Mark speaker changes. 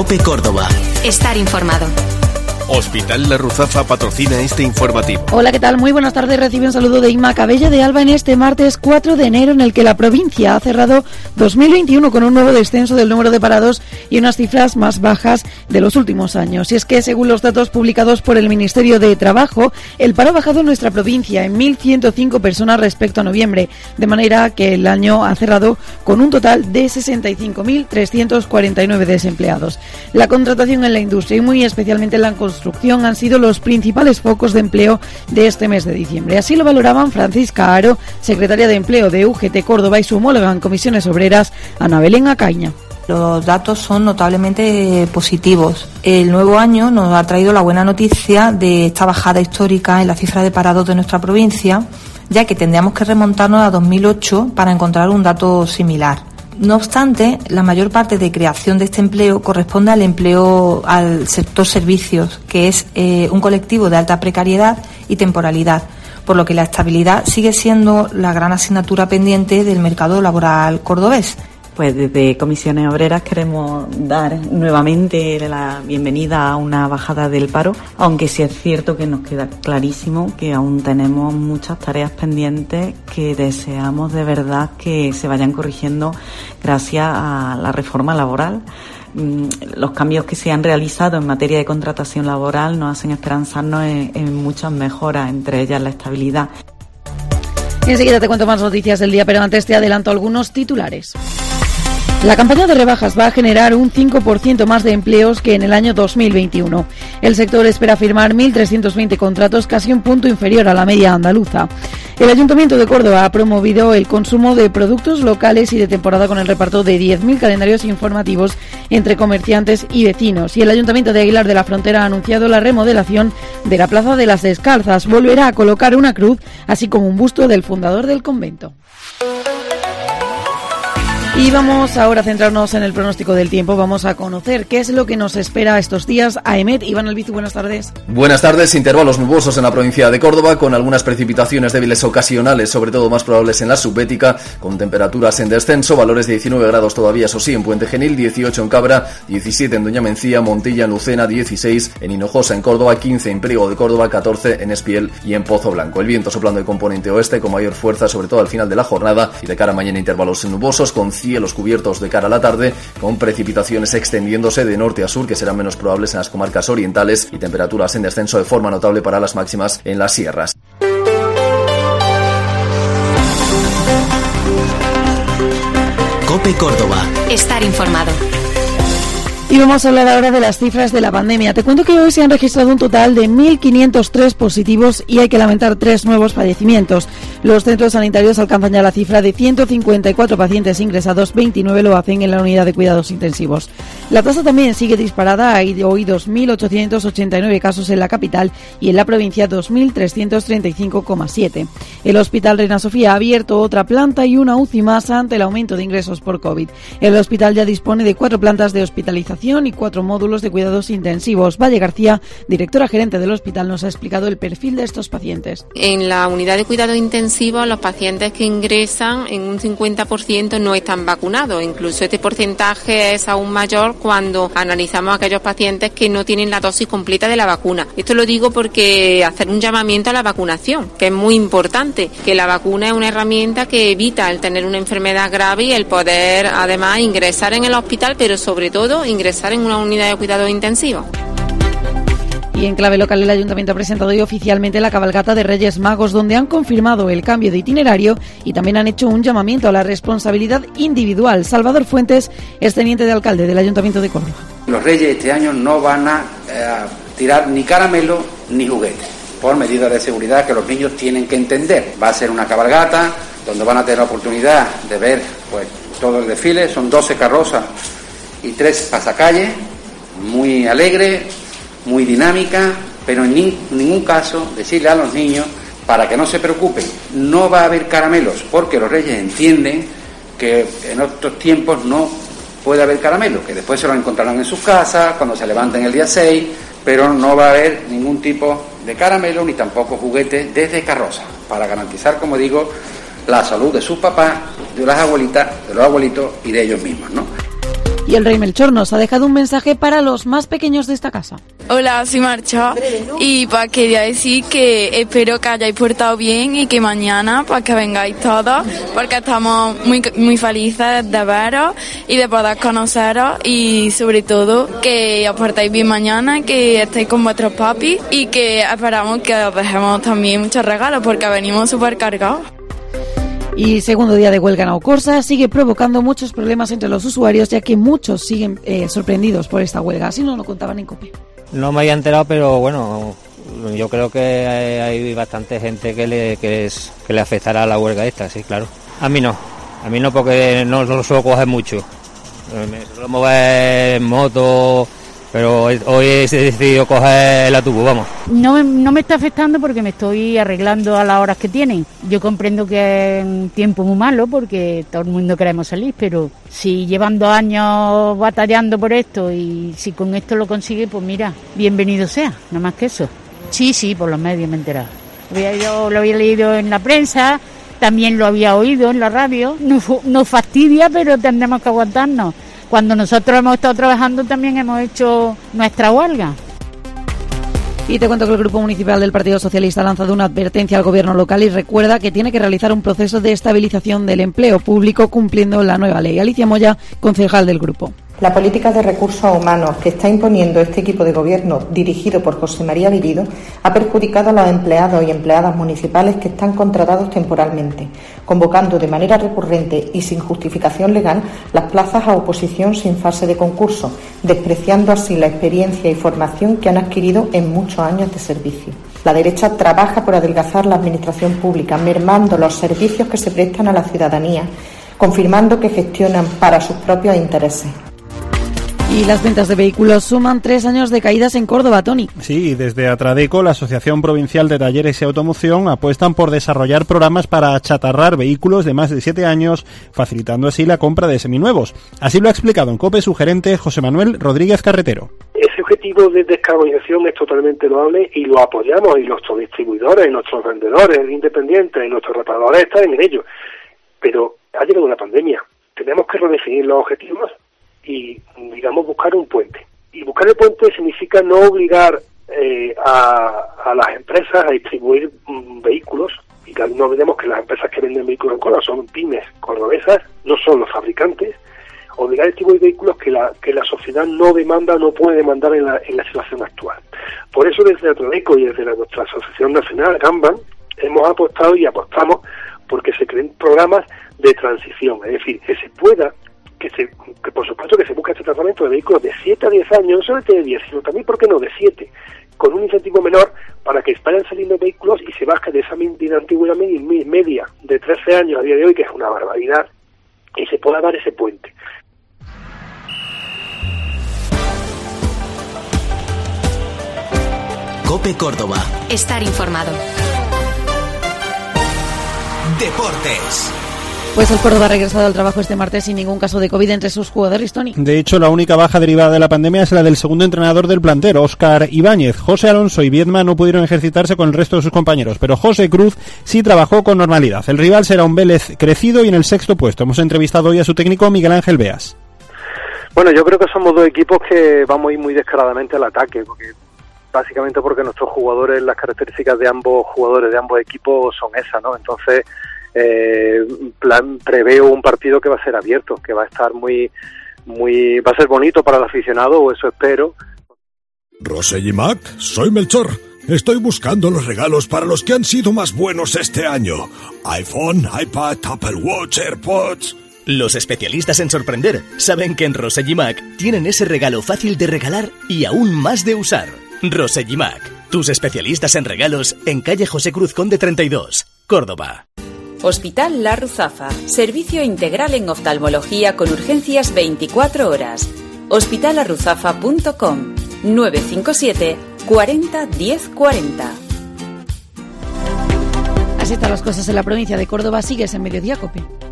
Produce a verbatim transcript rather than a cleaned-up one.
Speaker 1: COPE Córdoba.
Speaker 2: Estar informado.
Speaker 3: Hospital La Ruzafa patrocina este informativo.
Speaker 4: Hola, ¿qué tal? Muy buenas tardes. Recibe un saludo de Inma Cabello de Alba en este martes cuatro de enero, en el que la provincia ha cerrado dos mil veintiuno con un nuevo descenso del número de parados y unas cifras más bajas de los últimos años. Y es que, según los datos publicados por el Ministerio de Trabajo, el paro ha bajado en nuestra provincia en mil ciento cinco personas respecto a noviembre, de manera que el año ha cerrado con un total de sesenta y cinco mil trescientos cuarenta y nueve desempleados. La contratación en la industria y muy especialmente en la construcción han sido los principales focos de empleo de este mes de diciembre. Así lo valoraban Francisca Aro, secretaria de Empleo de U G T Córdoba, y su homóloga en comisiones obreras, Ana Belén Acaña.
Speaker 5: Los datos son notablemente positivos. El nuevo año nos ha traído la buena noticia de esta bajada histórica en la cifra de parados de nuestra provincia, ya que tendríamos que remontarnos a dos mil ocho para encontrar un dato similar. No obstante, la mayor parte de creación de este empleo corresponde al empleo al sector servicios, que es eh, un colectivo de alta precariedad y temporalidad, por lo que la estabilidad sigue siendo la gran asignatura pendiente del mercado laboral cordobés.
Speaker 6: Pues desde Comisiones Obreras queremos dar nuevamente la bienvenida a una bajada del paro, aunque sí es cierto que nos queda clarísimo que aún tenemos muchas tareas pendientes que deseamos de verdad que se vayan corrigiendo gracias a la reforma laboral. Los cambios que se han realizado en materia de contratación laboral nos hacen esperanzarnos en, en muchas mejoras, entre ellas la estabilidad.
Speaker 4: Y enseguida te cuento más noticias del día, pero antes te adelanto algunos titulares. La campaña de rebajas va a generar un cinco por ciento más de empleos que en el año dos mil veintiuno. El sector espera firmar mil trescientos veinte contratos, casi un punto inferior a la media andaluza. El Ayuntamiento de Córdoba ha promovido el consumo de productos locales y de temporada con el reparto de diez mil calendarios informativos entre comerciantes y vecinos. Y el Ayuntamiento de Aguilar de la Frontera ha anunciado la remodelación de la Plaza de las Descalzas. Volverá a colocar una cruz, así como un busto del fundador del convento. Y vamos ahora a centrarnos en el pronóstico del tiempo. Vamos a conocer qué es lo que nos espera estos días. AEMET, Iván Albizu, buenas tardes.
Speaker 7: Buenas tardes. Intervalos nubosos en la provincia de Córdoba, con algunas precipitaciones débiles ocasionales, sobre todo más probables en la subbética, con temperaturas en descenso, valores de diecinueve grados todavía, eso sí, en Puente Genil, dieciocho en Cabra, diecisiete en Doña Mencía, Montilla, en Lucena, dieciséis en Hinojosa, en Córdoba, quince en Priego de Córdoba, catorce en Espiel y en Pozo Blanco. El viento soplando de componente oeste con mayor fuerza, sobre todo al final de la jornada, y de cara a mañana intervalos nubosos, con cielos cubiertos de cara a la tarde, con precipitaciones extendiéndose de norte a sur, que serán menos probables en las comarcas orientales, y temperaturas en descenso de forma notable para las máximas en las sierras.
Speaker 1: COPE Córdoba.
Speaker 2: Estar informado.
Speaker 4: Y vamos a hablar ahora de las cifras de la pandemia. Te cuento que hoy se han registrado un total de mil quinientos tres positivos y hay que lamentar tres nuevos fallecimientos. Los centros sanitarios alcanzan ya la cifra de ciento cincuenta y cuatro pacientes ingresados, veintinueve lo hacen en la unidad de cuidados intensivos. La tasa también sigue disparada, hay hoy dos mil ochocientos ochenta y nueve casos en la capital y en la provincia dos mil trescientos treinta y cinco coma siete. El Hospital Reina Sofía ha abierto otra planta y una U C I más ante el aumento de ingresos por COVID. El hospital ya dispone de cuatro plantas de hospitalización y cuatro módulos de cuidados intensivos. Valle García, directora gerente del hospital, nos ha explicado el perfil de estos pacientes.
Speaker 8: En la unidad de cuidado intensivo, los pacientes que ingresan en un cincuenta por ciento no están vacunados. Incluso este porcentaje es aún mayor cuando analizamos a aquellos pacientes que no tienen la dosis completa de la vacuna. Esto lo digo porque hacer un llamamiento a la vacunación, que es muy importante, que la vacuna es una herramienta que evita el tener una enfermedad grave y el poder además ingresar en el hospital, pero sobre todo ingresar en una unidad de cuidado intensivo.
Speaker 4: Y en clave local, el Ayuntamiento ha presentado hoy oficialmente la cabalgata de Reyes Magos, donde han confirmado el cambio de itinerario y también han hecho un llamamiento a la responsabilidad individual. Salvador Fuentes es teniente de alcalde del Ayuntamiento de Córdoba.
Speaker 9: Los Reyes este año no van a eh, tirar ni caramelo ni juguetes, por medidas de seguridad que los niños tienen que entender. Va a ser una cabalgata donde van a tener la oportunidad de ver pues todo el desfile. Son doce carrozas y tres pasacalles, muy alegre, muy dinámica, pero en ni, ningún caso decirle a los niños para que no se preocupen, no va a haber caramelos, porque los Reyes entienden que en otros tiempos no puede haber caramelos, que después se los encontrarán en sus casas, cuando se levanten el día seis, pero no va a haber ningún tipo de caramelo ni tampoco juguetes desde carroza, para garantizar, como digo, la salud de sus papás, de las abuelitas, de los abuelitos y de ellos mismos, ¿no?
Speaker 4: Y el rey Melchor nos ha dejado un mensaje para los más pequeños de esta casa.
Speaker 10: Hola, soy Marcha y para quería decir que espero que hayáis portado bien y que mañana para que vengáis todos, porque estamos muy muy felices de veros y de poder conoceros, y sobre todo que os portéis bien mañana, que estéis con vuestros papis y que esperamos que os dejemos también muchos regalos porque venimos súper cargados.
Speaker 4: Y segundo día de huelga en Alcorsa sigue provocando muchos problemas entre los usuarios, ya que muchos siguen eh, sorprendidos por esta huelga. Así nos lo contaban en COPE.
Speaker 11: No me había enterado, pero bueno, yo creo que hay, hay bastante gente que le, que, es, que le afectará a la huelga esta, sí, claro. A mí no, a mí no, porque no, no lo suelo coger mucho. Me suelo mover en moto, pero hoy he decidido coger la tubo, vamos.
Speaker 12: No, no me está afectando porque me estoy arreglando a las horas que tienen. Yo comprendo que es un tiempo muy malo porque todo el mundo queremos salir, pero si llevan dos años batallando por esto y si con esto lo consigue, pues mira, bienvenido sea, no más que eso. Sí, sí, por los medios me he enterado. Yo lo había leído en la prensa, también lo había oído en la radio. Nos, nos fastidia, pero tendremos que aguantarnos. Cuando nosotros hemos estado trabajando también hemos hecho nuestra huelga.
Speaker 4: Y te cuento que el Grupo Municipal del Partido Socialista ha lanzado una advertencia al Gobierno local y recuerda que tiene que realizar un proceso de estabilización del empleo público cumpliendo la nueva ley. Alicia Moya, concejal del grupo.
Speaker 13: La política de recursos humanos que está imponiendo este equipo de gobierno, dirigido por José María Villido, ha perjudicado a los empleados y empleadas municipales que están contratados temporalmente, convocando de manera recurrente y sin justificación legal las plazas a oposición sin fase de concurso, despreciando así la experiencia y formación que han adquirido en muchos años de servicio. La derecha trabaja por adelgazar la administración pública, mermando los servicios que se prestan a la ciudadanía, confirmando que gestionan para sus propios intereses.
Speaker 4: Y las ventas de vehículos suman tres años de caídas en Córdoba, Tony.
Speaker 14: Sí, desde Atradeco, la Asociación Provincial de Talleres y Automoción, apuestan por desarrollar programas para achatarrar vehículos de más de siete años, facilitando así la compra de seminuevos. Así lo ha explicado en COPE su gerente José Manuel Rodríguez Carretero.
Speaker 15: Ese objetivo de descarbonización es totalmente loable y lo apoyamos, y nuestros distribuidores, y nuestros vendedores independientes, y nuestros reparadores están en ello. Pero ha llegado una pandemia, tenemos que redefinir los objetivos y, digamos, buscar un puente. Y buscar el puente significa no obligar eh, a, a las empresas a distribuir mm, vehículos, y no olvidemos que las empresas que venden vehículos en Córdoba son pymes cordobesas, no son los fabricantes. Obligar a distribuir vehículos que la que la sociedad no demanda, no puede demandar en la, en la situación actual. Por eso desde Atradeco y desde la, nuestra Asociación Nacional, GAMBAN, hemos apostado y apostamos porque se creen programas de transición, es decir, que se pueda que se que por supuesto que se busca este tratamiento de vehículos de siete a diez años, no solamente de diez, sino también, ¿por qué no?, de siete, con un incentivo menor para que vayan saliendo vehículos y se baje de esa de antigüedad media de trece años a día de hoy, que es una barbaridad, y se pueda dar ese puente.
Speaker 1: COPE Córdoba.
Speaker 2: Estar informado.
Speaker 1: Deportes.
Speaker 4: Pues el Córdoba ha regresado al trabajo este martes sin ningún caso de COVID entre sus jugadores, Tony.
Speaker 14: De hecho, la única baja derivada de la pandemia es la del segundo entrenador del plantel, Óscar Ibáñez. José Alonso y Viedma no pudieron ejercitarse con el resto de sus compañeros, pero José Cruz sí trabajó con normalidad. El rival será un Vélez crecido y en el sexto puesto. Hemos entrevistado hoy a su técnico Miguel Ángel Beas.
Speaker 16: Bueno, yo creo que somos dos equipos que vamos a ir muy descaradamente al ataque, porque básicamente porque nuestros jugadores, las características de ambos jugadores de ambos equipos son esas, ¿no? Entonces, eh, plan, preveo un partido que va a ser abierto, que va a estar muy, muy, va a ser bonito para el aficionado, o eso espero.
Speaker 17: Rosell y Mac, soy Melchor. Estoy buscando los regalos para los que han sido más buenos este año. iPhone, iPad, Apple Watch, AirPods.
Speaker 1: Los especialistas en sorprender saben que en Rosell y Mac tienen ese regalo fácil de regalar y aún más de usar. Rosell y Mac, tus especialistas en regalos, en calle José Cruz Conde treinta y dos, Córdoba.
Speaker 18: Hospital La Ruzafa, servicio integral en oftalmología con urgencias veinticuatro horas. hospital la ruzafa punto com, nueve cinco siete, cuarenta, diez cuarenta.
Speaker 4: Así están las cosas en la provincia de Córdoba. Sigues en Mediodía COPE.